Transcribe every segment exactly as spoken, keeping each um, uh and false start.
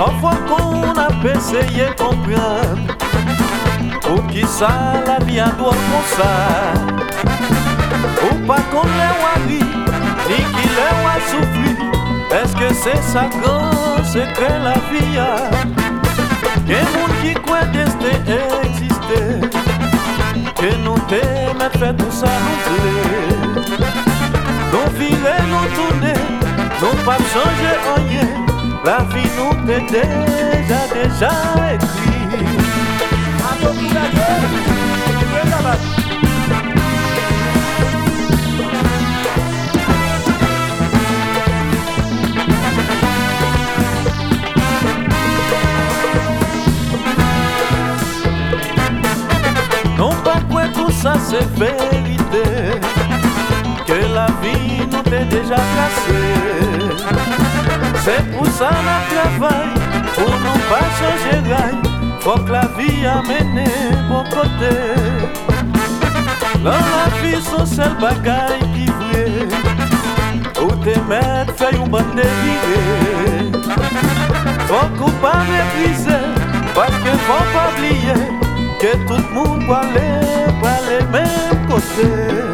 Parfois qu'on a essayé de comprendre pour qui ça la vie a droit comme ça. Ou pas qu'on l'ait wari, ni qu'il l'ait souffri. Est-ce que c'est ça grand secret la vie a? Que monde qui croit destin exister, que nous t'aimons fait tout ça nous plaît. Nous virer, nous tourner, nous pas changer rien. La vie nous est déjà, déjà écrit. Non pas quoi tout ça c'est vérité, que la vie nous est déjà cassée. C'est pour ça qu'on travaille, pour ne pas changer rail. Faut que la vie amène bon côté. Dans la vie, son seul bagaille qui vrai, où tes maîtres fait une bande de virée. Faut qu'on pas mépriser, parce que faut pas oublier que tout le monde va aller, va aller même côté.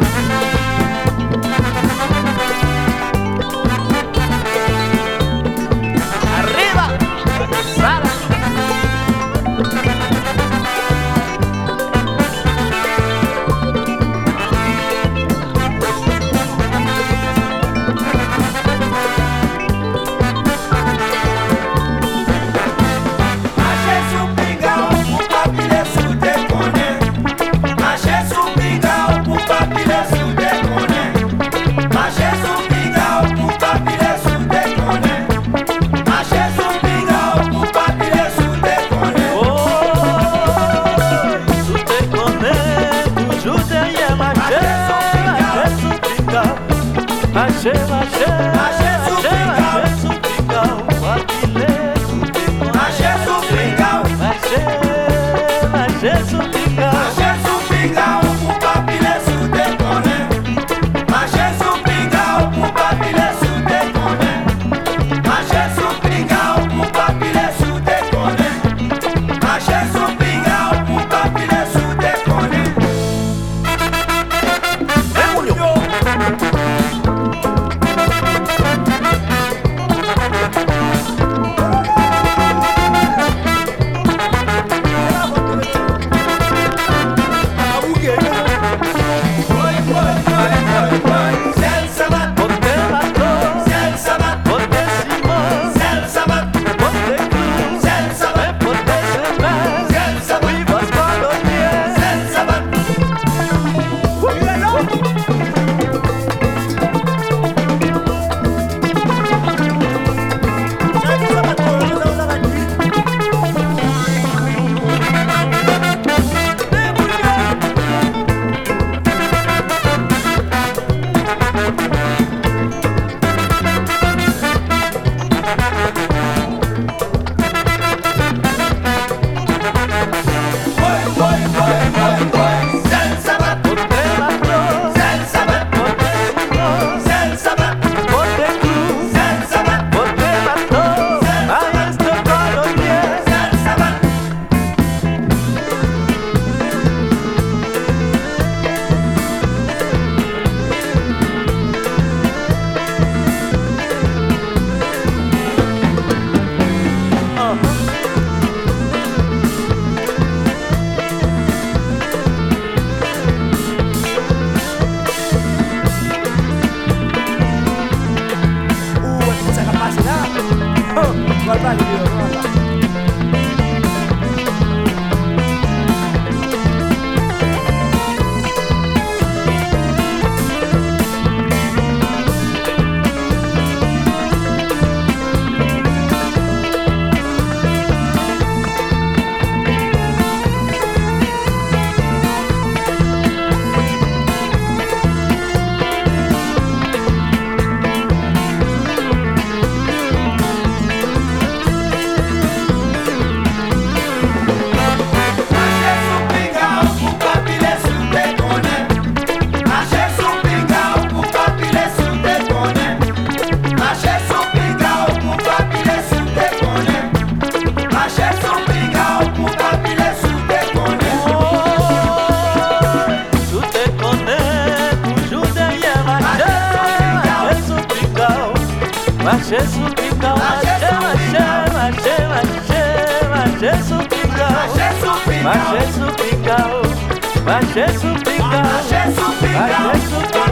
Papi supicão, machê, machê, machê, machê, machê, supicão, machê, supicão, machê, supicão, machê, supicão, machê, supicão.